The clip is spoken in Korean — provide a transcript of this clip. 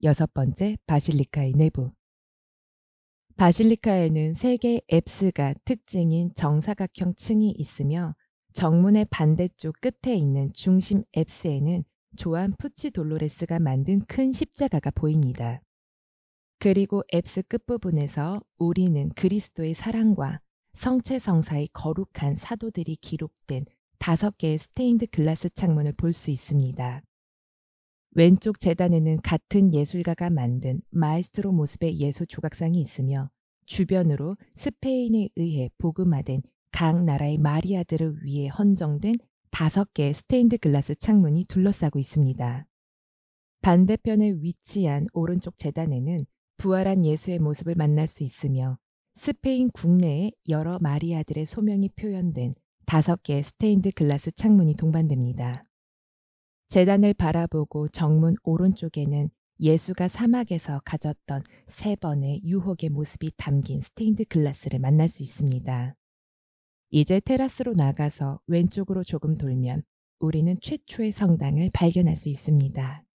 6번째, 바실리카의 내부. 바실리카에는 3개의 앱스가 특징인 정사각형 층이 있으며 정문의 반대쪽 끝에 있는 중심 앱스에는 조안 푸치 돌로레스가 만든 큰 십자가가 보입니다. 그리고 앱스 끝부분에서 우리는 그리스도의 사랑과 성체성사의 거룩한 사도들이 기록된 5개의 스테인드 글라스 창문을 볼 수 있습니다. 왼쪽 재단에는 같은 예술가가 만든 마에스트로 모습의 예수 조각상이 있으며 주변으로 스페인에 의해 복음화된 각 나라의 마리아들을 위해 헌정된 5개의 스테인드 글라스 창문이 둘러싸고 있습니다. 반대편에 위치한 오른쪽 재단에는 부활한 예수의 모습을 만날 수 있으며 스페인 국내의 여러 마리아들의 소명이 표현된 5개의 스테인드 글라스 창문이 동반됩니다. 재단을 바라보고 정문 오른쪽에는 예수가 사막에서 가졌던 3번의 유혹의 모습이 담긴 스테인드 글라스를 만날 수 있습니다. 이제 테라스로 나가서 왼쪽으로 조금 돌면 우리는 최초의 성당을 발견할 수 있습니다.